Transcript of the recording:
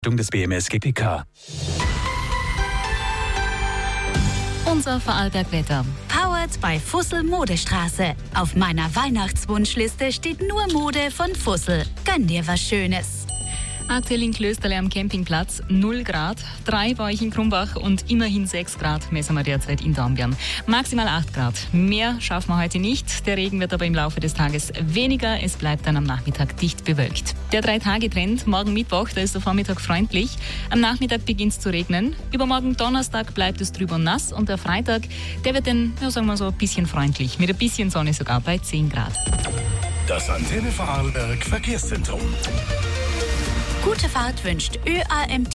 des BMS GPK. Unser Vorarlberg-Wetter. Powered by Fussel Modestraße. Auf meiner Weihnachtswunschliste steht nur Mode von Fussel. Gönn dir was Schönes. Aktuell in Klösterle am Campingplatz 0 Grad, 3 bei euch in Krumbach und immerhin 6 Grad messen wir derzeit in Dornbirn. Maximal 8 Grad. Mehr schaffen wir heute nicht. Der Regen wird aber im Laufe des Tages weniger. Es bleibt dann am Nachmittag dicht bewölkt. Der 3-Tage-Trend, morgen Mittwoch, da ist der Vormittag freundlich. Am Nachmittag beginnt es zu regnen. Übermorgen Donnerstag bleibt es trüb und nass. Und der Freitag, der wird dann, sagen wir so, ein bisschen freundlich. Mit ein bisschen Sonne sogar bei 10 Grad. Das Antenne Vorarlberg Verkehrszentrum. Gute Fahrt wünscht ÖAMT.